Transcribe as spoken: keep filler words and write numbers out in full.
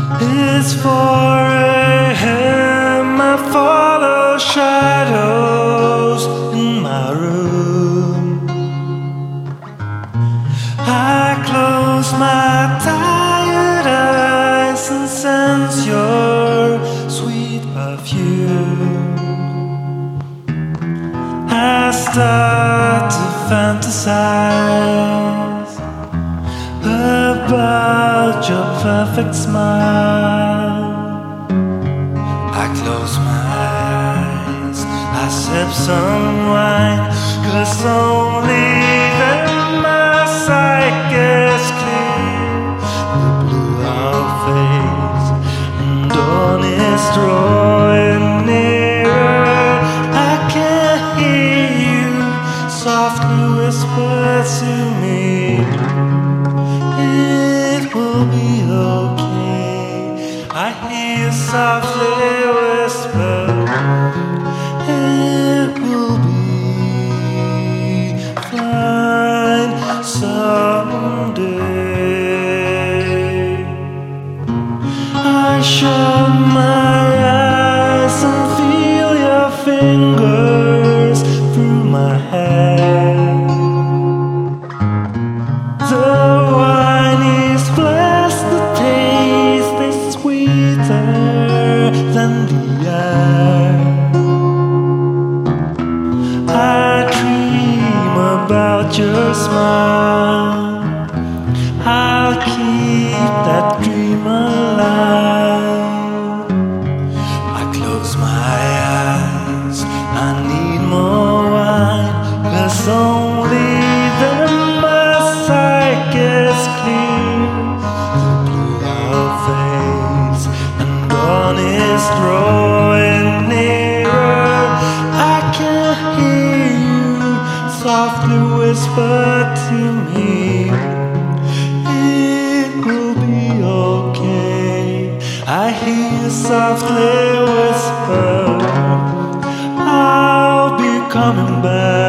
It's four a m I follow shadows in my room. I close my tired eyes and sense your sweet perfume. I start to fantasize about your perfect smile. I close my eyes, I sip some wine, 'cause only then my sight is clear. The blue our face and dawn is drawing nearer. I can hear you softly whisper to me, it will be okay. I hear you softly whisper, it will be fine someday. I shut my eyes and feel your fingers through my hair. The wine is blessed, the taste is sweeter than the air. I dream about your smile, I'll keep that dream alive. I close my eyes, I need more wine, 'cause only then my sight is clear. The blue our face and dawn is drawing nearer. I can hear you softly whisper to me, it will be okay. I hear you softly whisper, I'll be coming back.